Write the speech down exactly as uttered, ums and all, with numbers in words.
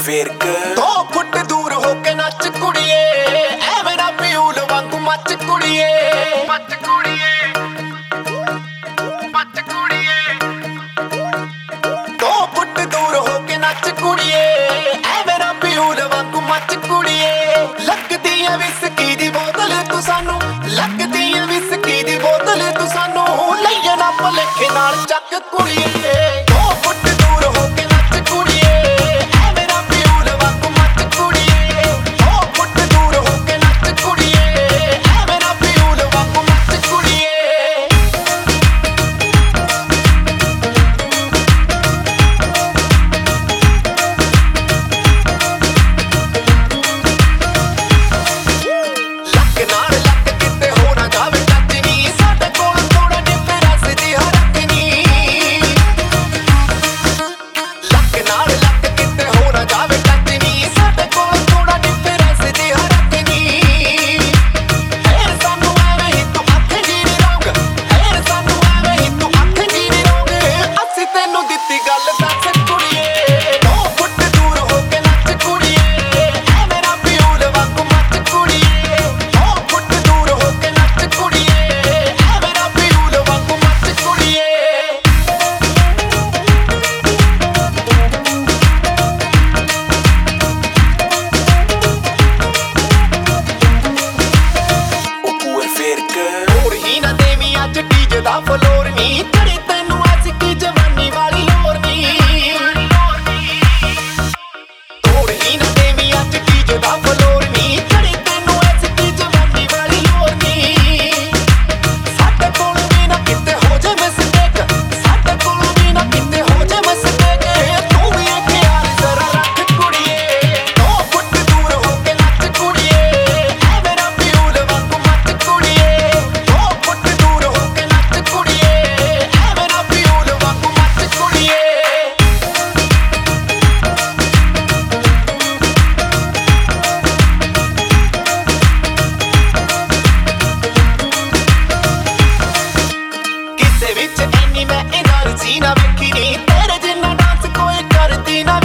ਫੇਰ ਕੇ ਦੋ ਫੁੱਟ ਦੂਰ ਹੋ ਕੇ ਨੱਚ ਕੁੜੀਏ, ਐਵੇਂ ਨਾ ਪਿਊਲ ਵਾਂਗੂ ਮੱਚ ਕੁੜੀਏ, ਮੱਚ ਕੁੜੀਏ, ਮੱਚ ਕੁੜੀਏ। ਦੋ ਫੁੱਟ ਦੂਰ ਹੋ ਕੇ ਨੱਚ ਕੁੜੀਏ, ਐਵੇਂ ਨਾ ਪਿਊਲ ਵਾਂਗੂ ਮੱਚ ਕੁੜੀਏ। ਲੱਗਦੀ ਐ ਵਿਸਕੀ ਦੀ ਬੋਤਲ ਤੂੰ ਸਾਨੂੰ, ਲੱਗਦੀ ਐ ਵਿਸਕੀ ਦੀ ਬੋਤਲ ਤੂੰ ਸਾਨੂੰ, ਲਈਏ ਨਾ ਭੁਲੇਖੇ ਨਾਲ ਚੱਕ ਕੁੜੀਏ। ਦੋ ਫੁੱਟ ਦੂਰ ਹੋ ਕੇ ਨੱਚ ਕੁੜੀਏ, ਐਵੇਂ ਨਾ ਪਿਊਲ ਵਾਂਗੂ ਮੱਚ ਕੁੜੀਏ। ਦੋ ਫੁੱਟ ਦੂਰ ਹੋ ਕੇ ਨੱਚ ਕੁੜੀਏ, ਐਵੇਂ ਨਾ ਪਿਊਲ ਵਾਂਗੂ ਮੱਚ ਕੁੜੀਏ। ਲੱਕ ਨਾਲ ਲੱਕ ਕਿਤੇ ਹੋ ਨਾ ਜਾਵੇ ਟੱਚ ਨੀ, ਸਾਡੇ ਕੋਲ ਥੋੜਾ ਡਿਫਰੈਂਸ ਦੀ ਹਰਕ ਨੀ। ਲੱਕ ਨਾਲ ਲੱਕ ਕਿਤੇ ਹੋ ਨਾ ਜਾਵੇ ਟੱਚ ਨੀ, ਸਾਡੇ ਕੋਲ ਥੋੜਾ ਡਿਫਰੈਂਸ ਦੀ ਹਰਕ ਨੀ। ਫੇਰ ਸਾਨੂੰ ਐਵੇਂ ਹੀ ਤੂੰ ਆਖੇਂਗੀ ਨੀ ਰੋਂਗ, ਫੇਰ ਸਾਨੂੰ ਐਵੇਂ ਹੀ ਤੂੰ ਆਖੇਂਗੀ ਨੀ ਰੋਂਗ, ਅਸੀਂ ਤੈਨੂੰ ਦਿੱਤੀ ਗੱਲ ਦੱਸ ਕੁੜੀਏ। ਦੋ ਫੁੱਟ ਦੂਰ ਹੋ ਕੇ ਨੱਚ ਕੁੜੀਏ, ਐਵੇਂ ਨਾ ਪਿਊਲ ਵਾਂਗੂ ਮੱਚ ਕੁੜੀਏ। ਦੋ ਫੁੱਟ ਦੂਰ ਹੋ ਕੇ ਨੱਚ ਕੁੜੀਏ, ਐਵੇਂ ਨਾ ਪਿਊਲ ਵਾਂਗੂ ਮੱਚ ਕੁੜੀਏ। ਉਹ ਫੇਰ ਕੇ ਹੋਰ ਹੀ ਨਾ ਦੇਵੀਂ ਅੱਜ ਡੀਜੇ ਦਾ ਫਲੋਰ ਨੀ, ਤੇਰੀ ਤੈਨੂੰ ਐਸੀ ਜਵਾਨੀ ਵਾਲੀ ਲੋਰ ਨੀ। ਹੋਰ ਹੀ ਨਾ ਦੇਵੀਂ ਅੱਜ ਡੀਜੇ ਦਾ ਫਲੋਰ ਨੀ, ਤੇਰੀ ਤੈਨੂੰ ਐਸੀ ਜਵਾਨੀ ਵਾਲੀ ਲੋਰ ਨੀ। ਸਾਡੇ ਕੋਲ ਵੀ ਨਾ ਕਿਤੇ ਹੋ ਜੇ ਮਿਸਟੇਕ, ਸਾਡੇ ਕੋਲ ਵੀ ਨਾ ਕਿਤੇ ਹੋ ਜੇ ਮਿਸਟੇਕ, ਤੂੰ ਵੀ ਇਹ ਖਿਆਲ ਜ਼ਰਾ ਰੱਖ ਕੁੜੀਏ। ਦੋ ਫੁੱਟ ਦੂਰ ਹੋ ਕੇ ਨੱਚ ਕੁੜੀਏ, ਐਵੇਂ ਨਾ ਪਿਊਲ ਵਾਂਗੂ ਮੱਚ ਕੁੜੀਏ। ਦੋ ਫੁੱਟ ਦੂਰ ਹੋ ਕੇ ਨੱਚ ਕੁੜੀਏ, ਐਵੇਂ ਨਾ ਪਿਊਲ ਵਾਂਗੂ ਮੱਚ ਕੁੜੀਏ। ਕਿਸੇ ਵਿੱਚ ਇੰਨੀ ਮੈਂ એનર્ਜੀ ਨਾ ਵੇਖੀ ਨੀ, ਤੇਰੇ ਜਿੰਨਾ ਡਾਂਸ ਕੋਈ ਕਰਦੀ ਨਾ